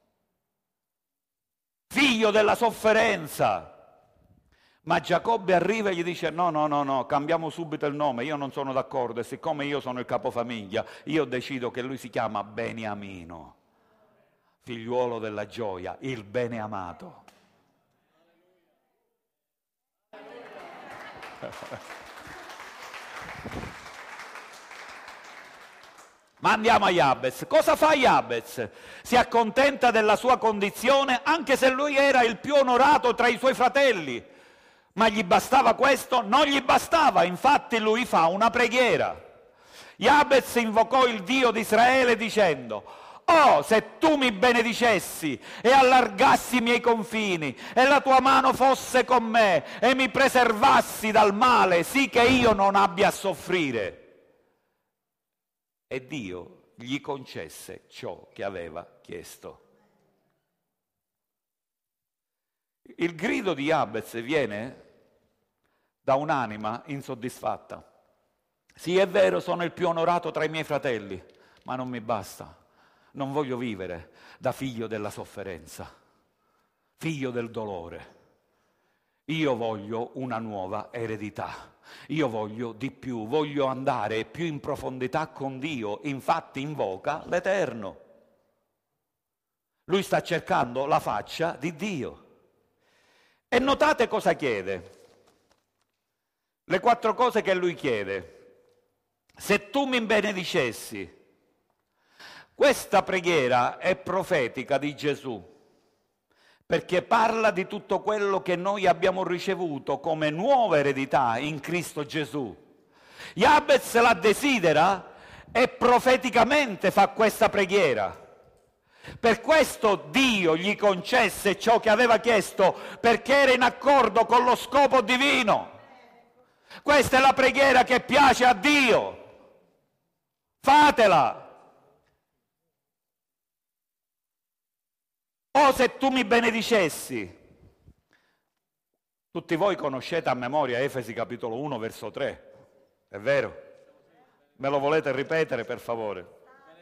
figlio della sofferenza. Ma Giacobbe arriva e gli dice no, no, no, no, cambiamo subito il nome, io non sono d'accordo e siccome io sono il capofamiglia, io decido che lui si chiama Beniamino, figliuolo della gioia, il bene amato. Ma andiamo a Jabez. Cosa fa Jabez? Si accontenta della sua condizione anche se lui era il più onorato tra i suoi fratelli. Ma gli bastava questo? Non gli bastava, infatti lui fa una preghiera. Jabez invocò il Dio di Israele dicendo: oh, se tu mi benedicessi e allargassi i miei confini e la tua mano fosse con me e mi preservassi dal male, sì che io non abbia a soffrire. E Dio gli concesse ciò che aveva chiesto. Il grido di Jabez viene da un'anima insoddisfatta. Sì, è vero, sono il più onorato tra i miei fratelli, ma non mi basta. Non voglio vivere da figlio della sofferenza, figlio del dolore. Io voglio una nuova eredità. Io voglio di più, voglio andare più in profondità con Dio. Infatti invoca l'Eterno. Lui sta cercando la faccia di Dio. E notate cosa chiede. Le quattro cose che lui chiede. Se tu mi benedicessi. Questa preghiera è profetica di Gesù, perché parla di tutto quello che noi abbiamo ricevuto come nuova eredità in Cristo Gesù. Jabez la desidera e profeticamente fa questa preghiera. Per questo Dio gli concesse ciò che aveva chiesto, perché era in accordo con lo scopo divino. Questa è la preghiera che piace a Dio. Fatela. O se tu mi benedicessi. Tutti voi conoscete a memoria Efesi capitolo uno verso tre, è vero? Me lo volete ripetere per favore?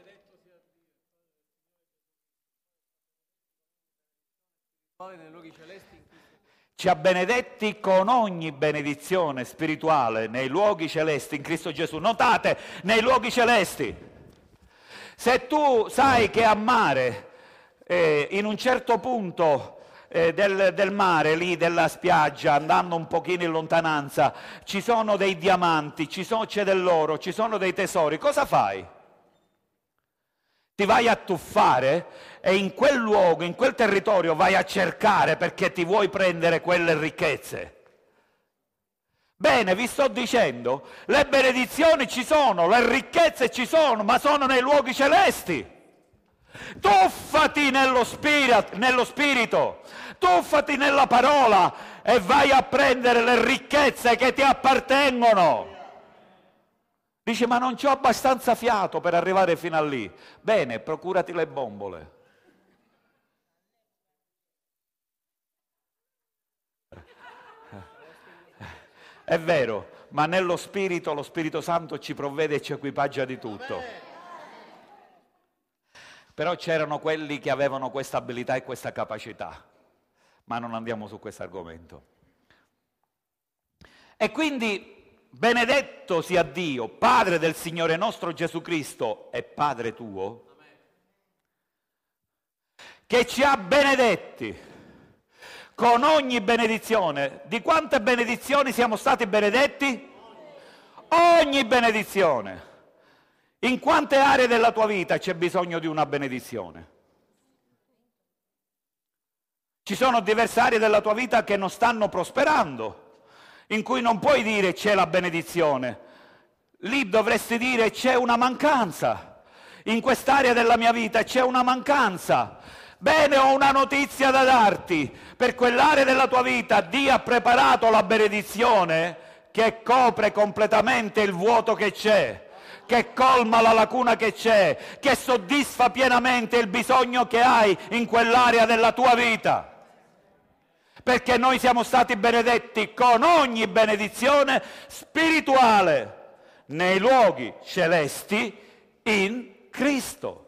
Ci ha benedetti con ogni benedizione spirituale nei luoghi celesti in Cristo Gesù. Notate, nei luoghi celesti. Se tu sai che a mare, eh, in un certo punto eh, del, del mare, lì della spiaggia, andando un pochino in lontananza, ci sono dei diamanti, ci sono, c'è dell'oro, ci sono dei tesori, cosa fai? Ti vai a tuffare e in quel luogo, in quel territorio vai a cercare perché ti vuoi prendere quelle ricchezze. Bene, vi sto dicendo, le benedizioni ci sono, le ricchezze ci sono, ma sono nei luoghi celesti. Tuffati nello spirito, nello spirito, tuffati nella parola e vai a prendere le ricchezze che ti appartengono. Dice, ma non c'ho abbastanza fiato per arrivare fino a lì. Bene, procurati le bombole. È vero, ma nello Spirito, lo Spirito Santo ci provvede e ci equipaggia di tutto. Però c'erano quelli che avevano questa abilità e questa capacità, ma non andiamo su questo argomento. E quindi benedetto sia Dio, Padre del Signore nostro Gesù Cristo e Padre tuo, che ci ha benedetti con ogni benedizione. Di quante benedizioni siamo stati benedetti? Ogni benedizione. In quante aree della tua vita c'è bisogno di una benedizione? Ci sono diverse aree della tua vita che non stanno prosperando, in cui non puoi dire c'è la benedizione. Lì dovresti dire c'è una mancanza. In quest'area della mia vita c'è una mancanza. Bene, ho una notizia da darti. Per quell'area della tua vita Dio ha preparato la benedizione che copre completamente il vuoto che c'è, che colma la lacuna che c'è, che soddisfa pienamente il bisogno che hai in quell'area della tua vita. Perché noi siamo stati benedetti con ogni benedizione spirituale nei luoghi celesti in Cristo.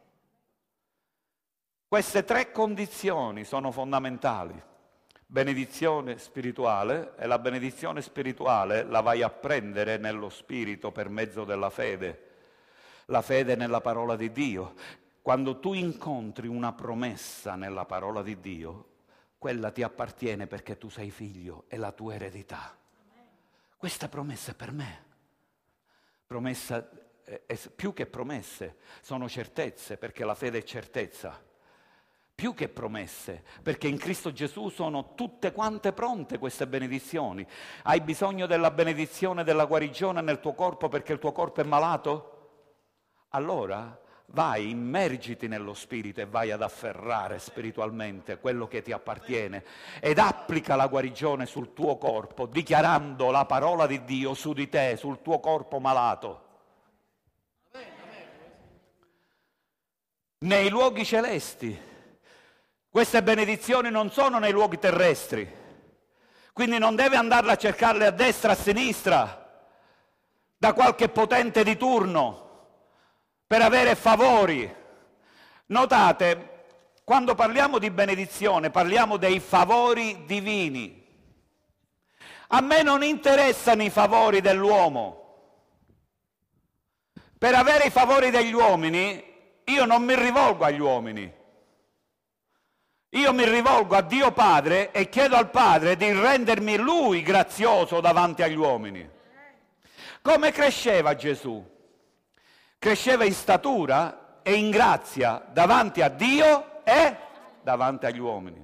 Queste tre condizioni sono fondamentali. Benedizione spirituale, e la benedizione spirituale la vai a prendere nello Spirito per mezzo della fede, la fede nella parola di Dio. Quando tu incontri una promessa nella parola di Dio, quella ti appartiene perché tu sei figlio, è la tua eredità. Questa promessa è per me. Promessa, è, è, più che promesse, sono certezze, perché la fede è certezza. Più che promesse, perché in Cristo Gesù sono tutte quante pronte queste benedizioni. Hai bisogno della benedizione della guarigione nel tuo corpo perché il tuo corpo è malato? Allora vai, immergiti nello Spirito e vai ad afferrare spiritualmente quello che ti appartiene ed applica la guarigione sul tuo corpo, dichiarando la parola di Dio su di te, sul tuo corpo malato. nei luoghi celesti. Queste benedizioni non sono nei luoghi terrestri, quindi non deve andarle a cercarle a destra, a sinistra, da qualche potente di turno, per avere favori. Notate, quando parliamo di benedizione, parliamo dei favori divini. A me non interessano i favori dell'uomo. Per avere i favori degli uomini, io non mi rivolgo agli uomini. Io mi rivolgo a Dio Padre e chiedo al Padre di rendermi Lui grazioso davanti agli uomini. Come cresceva Gesù? Cresceva in statura e in grazia davanti a Dio e davanti agli uomini.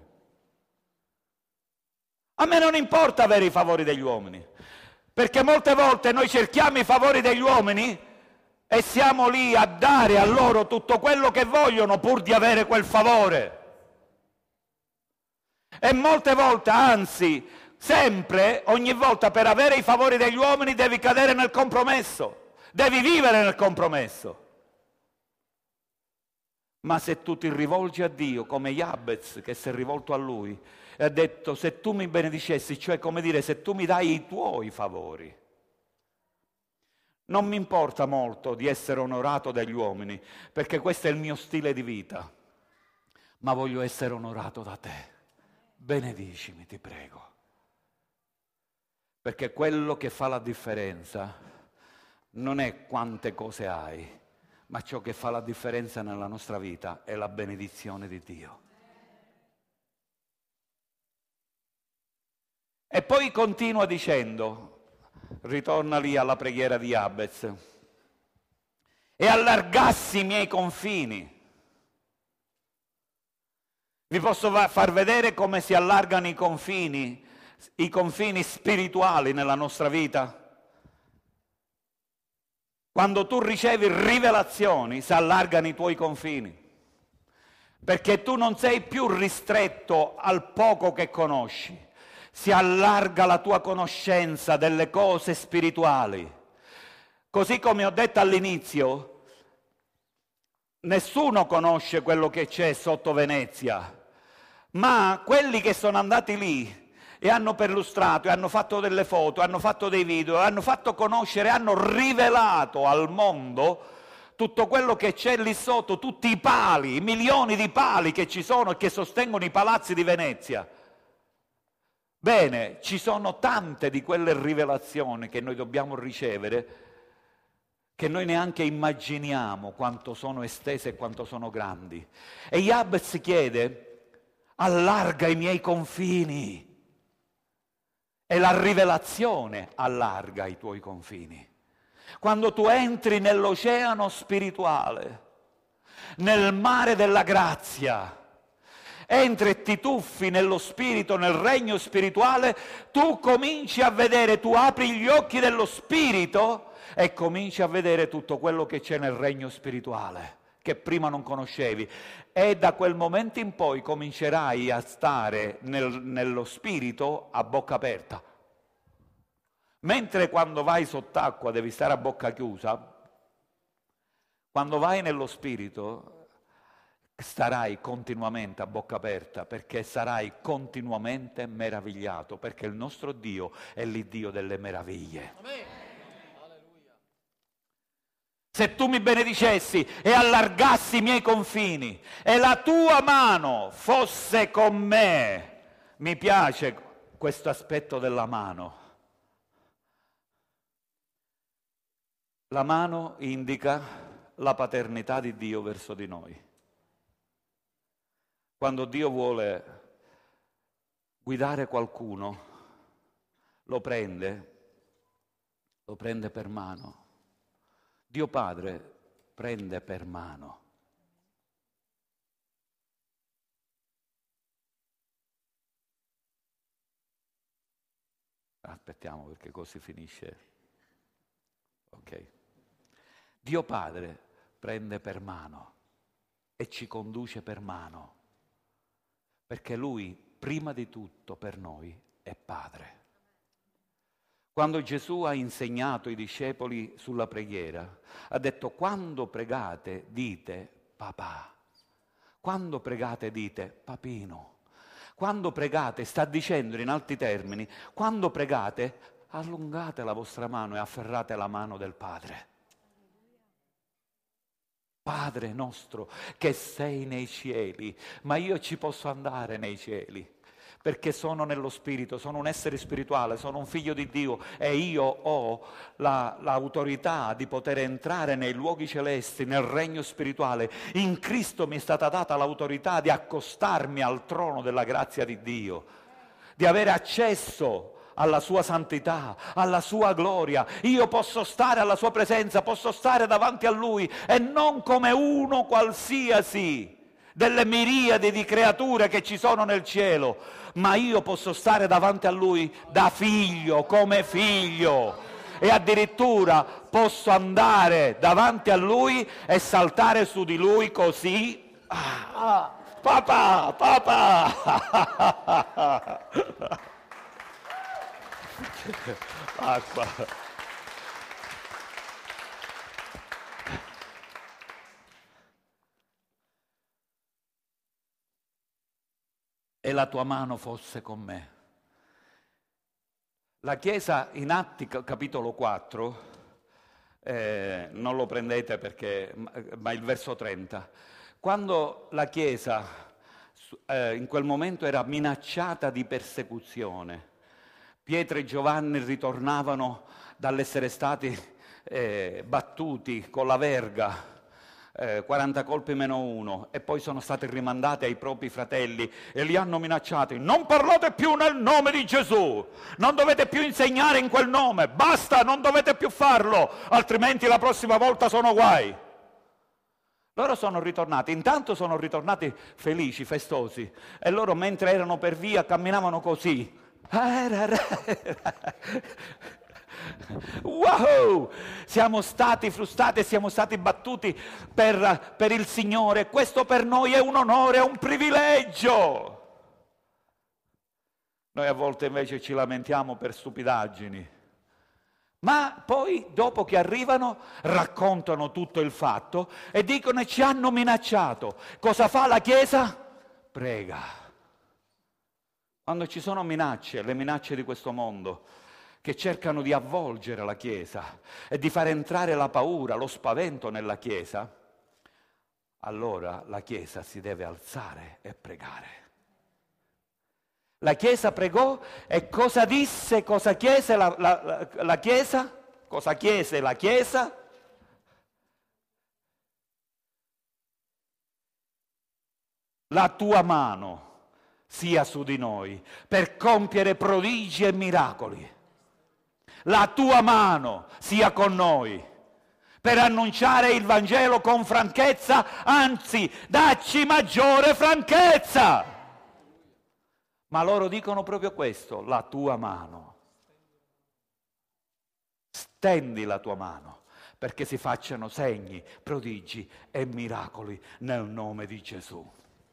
A me non importa avere i favori degli uomini, perché molte volte noi cerchiamo i favori degli uomini e siamo lì a dare a loro tutto quello che vogliono pur di avere quel favore. E molte volte, anzi, sempre, ogni volta, per avere i favori degli uomini devi cadere nel compromesso, devi vivere nel compromesso. Ma se tu ti rivolgi a Dio, come Jabez che si è rivolto a Lui, e ha detto: se tu mi benedicessi, cioè come dire, se tu mi dai i tuoi favori, non mi importa molto di essere onorato dagli uomini, perché questo è il mio stile di vita, ma voglio essere onorato da te. Benedicimi, ti prego. Perché quello che fa la differenza non è quante cose hai, ma ciò che fa la differenza nella nostra vita è la benedizione di Dio. E poi continua dicendo, ritorna lì alla preghiera di Jabez: e allargassi i miei confini. Vi posso far vedere come si allargano i confini, i confini spirituali nella nostra vita? Quando tu ricevi rivelazioni, si allargano i tuoi confini, perché tu non sei più ristretto al poco che conosci, si allarga la tua conoscenza delle cose spirituali. Così come ho detto all'inizio, nessuno conosce quello che c'è sotto Venezia, ma quelli che sono andati lì e hanno perlustrato, e hanno fatto delle foto, hanno fatto dei video, hanno fatto conoscere, hanno rivelato al mondo tutto quello che c'è lì sotto, tutti i pali, i milioni di pali che ci sono e che sostengono i palazzi di Venezia. Bene, ci sono tante di quelle rivelazioni che noi dobbiamo ricevere, che noi neanche immaginiamo quanto sono estese e quanto sono grandi. E Jabez chiede: allarga i miei confini. E la rivelazione allarga i tuoi confini. Quando tu entri nell'oceano spirituale, nel mare della grazia, entri e ti tuffi nello spirito, nel regno spirituale, tu cominci a vedere, tu apri gli occhi dello spirito e cominci a vedere tutto quello che c'è nel regno spirituale, che prima non conoscevi. E da quel momento in poi comincerai a stare nel, nello spirito a bocca aperta. Mentre quando vai sott'acqua devi stare a bocca chiusa, quando vai nello spirito starai continuamente a bocca aperta, perché sarai continuamente meravigliato, perché il nostro Dio è l'Iddio delle meraviglie. Amen. Se tu mi benedicessi e allargassi i miei confini e la tua mano fosse con me, mi piace questo aspetto della mano. La mano indica la paternità di Dio verso di noi. Quando Dio vuole guidare qualcuno, lo prende, lo prende per mano. Dio Padre prende per mano. Aspettiamo, perché così finisce. Ok. Dio Padre prende per mano e ci conduce per mano, perché Lui, prima di tutto, per noi è Padre. Quando Gesù ha insegnato i discepoli sulla preghiera, ha detto: quando pregate dite papà. Quando pregate dite papino. Quando pregate, sta dicendo in altri termini, quando pregate allungate la vostra mano e afferrate la mano del Padre. Padre nostro che sei nei cieli, ma io ci posso andare nei cieli perché sono nello spirito, sono un essere spirituale, sono un figlio di Dio e io ho la, l'autorità di poter entrare nei luoghi celesti, nel regno spirituale. In Cristo mi è stata data l'autorità di accostarmi al trono della grazia di Dio, di avere accesso alla sua santità, alla sua gloria. Io posso stare alla sua presenza, posso stare davanti a Lui e non come uno qualsiasi delle miriadi di creature che ci sono nel cielo, ma io posso stare davanti a Lui da figlio, come figlio, e addirittura posso andare davanti a Lui e saltare su di Lui così. Ah, papà, papà! Acqua. E la tua mano fosse con me. La Chiesa in Atti capitolo quattro, eh, non lo prendete perché, ma il verso trenta, quando la Chiesa eh, in quel momento era minacciata di persecuzione, Pietro e Giovanni ritornavano dall'essere stati eh, battuti con la verga, eh, quaranta colpi meno uno, e poi sono stati rimandati ai propri fratelli e li hanno minacciati: non parlate più nel nome di Gesù, non dovete più insegnare in quel nome, basta, non dovete più farlo, altrimenti la prossima volta sono guai. Loro sono ritornati, intanto sono ritornati felici, festosi, e loro mentre erano per via camminavano così. Wow! Siamo stati frustati e siamo stati battuti per, per il Signore. Questo per noi è un onore, è un privilegio. Noi a volte invece ci lamentiamo per stupidaggini. Ma poi, dopo che arrivano, raccontano tutto il fatto e dicono: ci hanno minacciato. Cosa fa la Chiesa? Prega. Quando ci sono minacce, le minacce di questo mondo, che cercano di avvolgere la Chiesa e di far entrare la paura, lo spavento nella Chiesa, allora la Chiesa si deve alzare e pregare. La Chiesa pregò e cosa disse, cosa chiese la, la, la, la Chiesa? Cosa chiese la Chiesa? La tua mano sia su di noi per compiere prodigi e miracoli. La tua mano sia con noi per annunciare il Vangelo con franchezza, anzi, dacci maggiore franchezza. Ma loro dicono proprio questo: la tua mano. Stendi la tua mano perché si facciano segni, prodigi e miracoli nel nome di Gesù.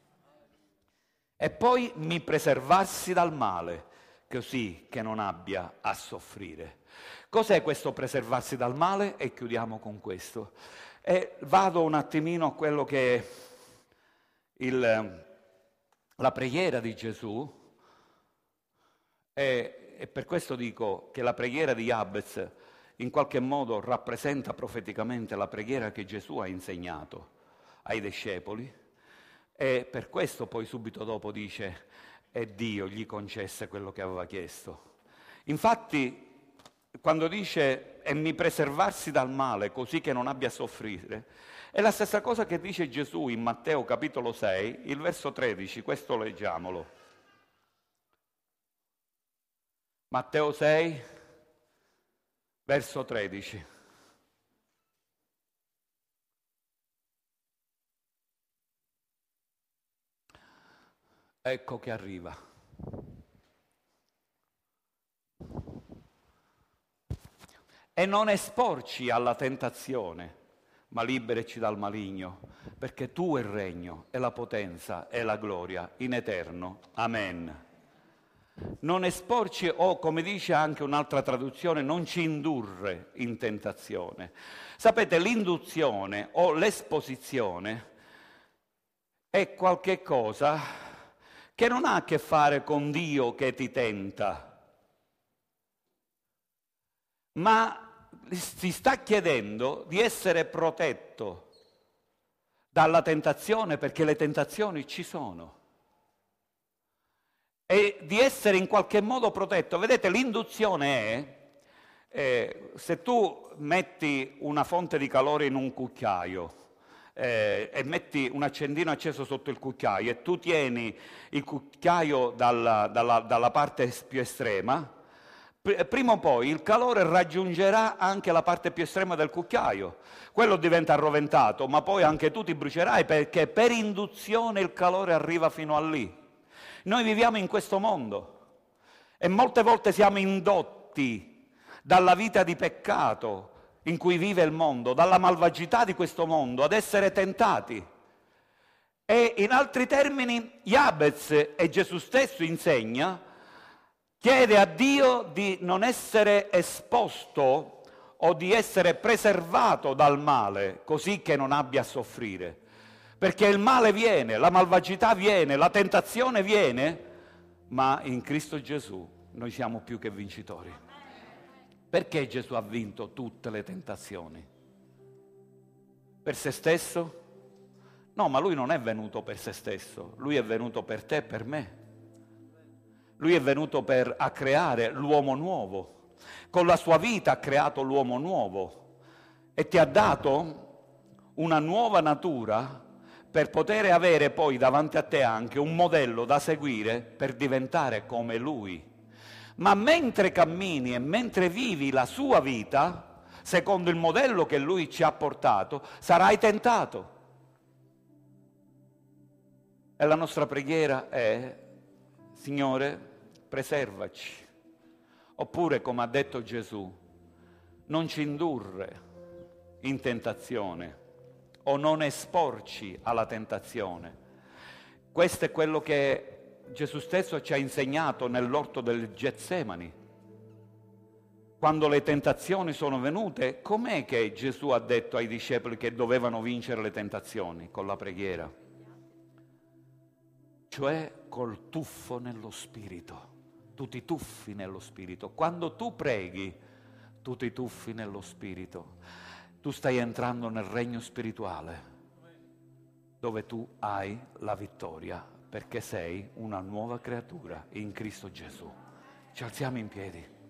E poi mi preservassi dal male, così che non abbia a soffrire. Cos'è questo preservarsi dal male? E chiudiamo con questo. E vado un attimino a quello che è il, la preghiera di Gesù, e, e per questo dico che la preghiera di Jabez in qualche modo rappresenta profeticamente la preghiera che Gesù ha insegnato ai discepoli. E per questo poi subito dopo dice: e Dio gli concesse quello che aveva chiesto. Infatti, quando dice e mi preservarsi dal male così che non abbia a soffrire, è la stessa cosa che dice Gesù in Matteo capitolo sei, il verso tredici, questo leggiamolo. Matteo sei, verso tredici. Ecco che arriva. E non esporci alla tentazione, ma liberaci dal maligno, perché tu è il regno, e la potenza, e la gloria in eterno. Amen. Non esporci, o come dice anche un'altra traduzione, non ci indurre in tentazione. Sapete, l'induzione o l'esposizione è qualche cosa che non ha a che fare con Dio che ti tenta, ma si sta chiedendo di essere protetto dalla tentazione, perché le tentazioni ci sono, e di essere in qualche modo protetto. Vedete, l'induzione è, eh, se tu metti una fonte di calore in un cucchiaio eh, e metti un accendino acceso sotto il cucchiaio e tu tieni il cucchiaio dalla, dalla, dalla parte più estrema, pr- prima o poi il calore raggiungerà anche la parte più estrema del cucchiaio. Quello diventa arroventato, ma poi anche tu ti brucerai, perché per induzione il calore arriva fino a lì. Noi viviamo in questo mondo e molte volte siamo indotti dalla vita di peccato in cui vive il mondo, dalla malvagità di questo mondo, ad essere tentati. E in altri termini, Jabez, e Gesù stesso insegna, chiede a Dio di non essere esposto o di essere preservato dal male, così che non abbia a soffrire. Perché il male viene, la malvagità viene, la tentazione viene, ma in Cristo Gesù noi siamo più che vincitori. Perché Gesù ha vinto tutte le tentazioni? Per se stesso? No, ma Lui non è venuto per se stesso, Lui è venuto per te e per me. Lui è venuto per, a creare l'uomo nuovo. Con la sua vita ha creato l'uomo nuovo e ti ha dato una nuova natura per poter avere poi davanti a te anche un modello da seguire per diventare come Lui. Ma mentre cammini e mentre vivi la sua vita, secondo il modello che Lui ci ha portato, sarai tentato. E la nostra preghiera è: Signore, preservaci. Oppure, come ha detto Gesù, non ci indurre in tentazione o non esporci alla tentazione. Questo è quello che Gesù stesso ci ha insegnato nell'orto del Getsemani. Quando le tentazioni sono venute, com'è che Gesù ha detto ai discepoli che dovevano vincere le tentazioni? Con la preghiera, cioè col tuffo nello spirito. Tu ti tuffi nello spirito. Quando tu preghi, tu ti tuffi nello spirito. Tu stai entrando nel regno spirituale, dove tu hai la vittoria, perché sei una nuova creatura in Cristo Gesù. Ci alziamo in piedi.